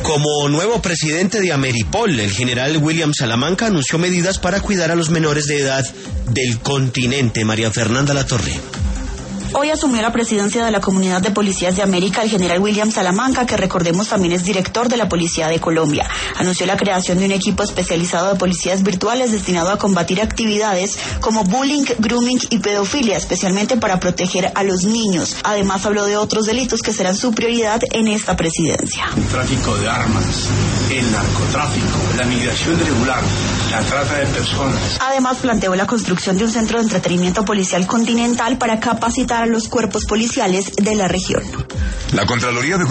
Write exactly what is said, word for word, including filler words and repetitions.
Como nuevo presidente de Ameripol, el general William Salamanca anunció medidas para cuidar a los menores de edad del continente. María Fernanda Latorre. Hoy asumió la presidencia de la Comunidad de Policías de América el general William Salamanca, que recordemos también es director de la Policía de Colombia. Anunció la creación de un equipo especializado de policías virtuales destinado a combatir actividades como bullying, grooming y pedofilia, especialmente para proteger a los niños. Además habló de otros delitos que serán su prioridad en esta presidencia. El tráfico de armas, el narcotráfico, la migración irregular, la trata de personas. Además planteó la construcción de un centro de entretenimiento policial continental para capacitar a los cuerpos policiales de la región. La Contraloría de